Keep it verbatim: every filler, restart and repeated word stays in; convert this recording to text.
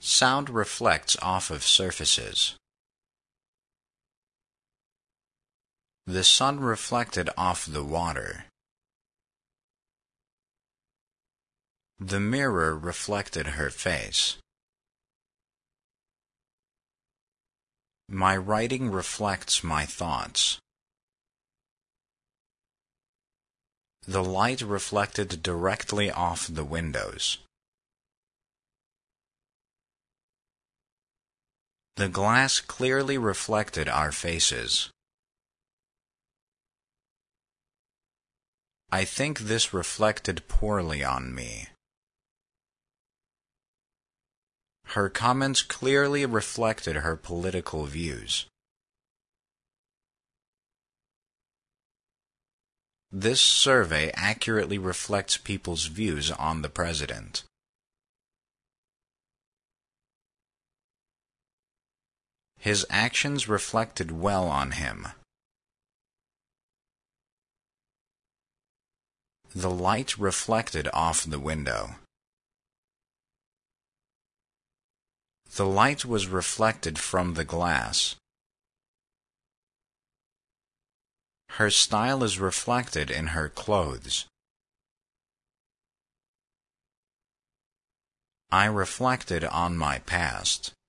Sound reflects off of surfaces. The sun reflected off the water. The mirror reflected her face. My writing reflects my thoughts. The light reflected directly off the windows. The glass clearly reflected our faces. I think this reflected poorly on me. Her comments clearly reflected her political views. This survey accurately reflects people's views on the president. His actions reflected well on him. The light reflected off the window. The light was reflected from the glass. Her style is reflected in her clothes. I reflected on my past.